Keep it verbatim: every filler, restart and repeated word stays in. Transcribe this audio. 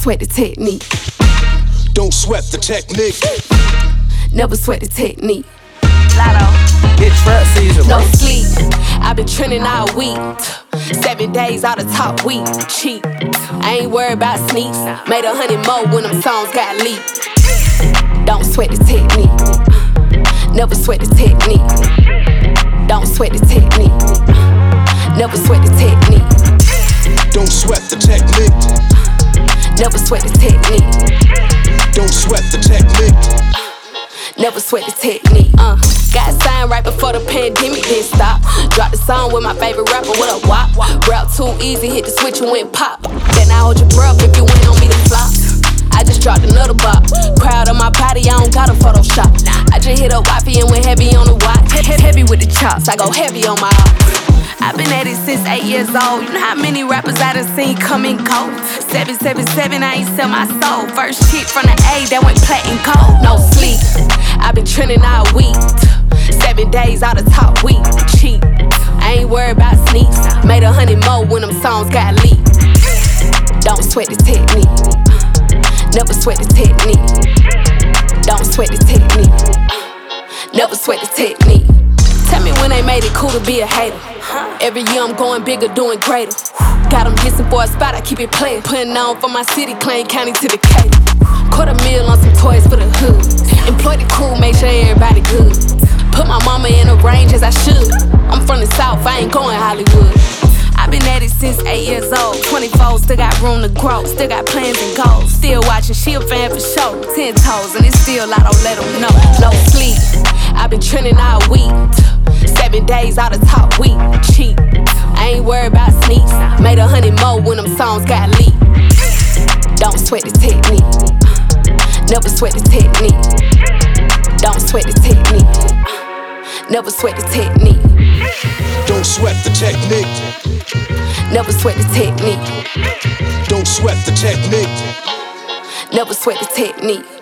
sweat the technique. Don't sweat the technique. Never sweat the technique. Lotto. It's rap season, No bro. sleep. I've been trending all week. Seven days out of top week. Cheap. I ain't worried about sneaks. Made a hundred more when them songs got leaked. Don't sweat the technique. Never sweat the technique. Don't sweat the technique. Never sweat the technique. Don't sweat the technique. Never sweat the technique. Don't sweat the technique. Never sweat the technique. Uh, got signed right before the pandemic didn't stop. Dropped the song with my favorite rapper with a wop. Rap too easy, hit the switch and went pop. Then I hold your breath if you went on me to flop. I just dropped another bop. Crowd on my body, I don't got a Photoshop. I just hit a wifey and went heavy on the watch. He- he- Heavy with the chops, I go heavy on my ops. I've been at it since eight years old. You know how many rappers I done seen come and go? seven seven seven, I ain't sell my soul. First hit from the A that went platinum cold. No sleep, I've been trending all week. Seven days out of top week. Cheap, I ain't worried about sneaks. Made a hundred more when them songs got leaked. Don't sweat the technique. Never sweat the technique. Don't sweat the technique. Never sweat the technique. Tell me when they made it cool to be a hater. Every year I'm going bigger, doing greater. Got them hissing for a spot, I keep it playing. Putting on for my city, Clay County to Decatur. Quarter meal on some toys for the hood. Employ the crew, make sure everybody good. Put my mama in a range as I should. I'm from the South, I ain't going Hollywood. I've been at it since eight years old. twenty-four, still got room to grow. Still got plans and goals. Still watching, she a fan for sure. Ten toes, and it's still I don't let them know. No sleep, I've been trending all week. Seven days out of top week. Cheap, I ain't worried about sneaks. Made a hundred more when them songs got leaked. Don't sweat the technique. Never sweat the technique. Don't sweat the technique. Never sweat the technique. Don't sweat the technique. Never sweat the technique. Don't sweat the technique. Never sweat the technique.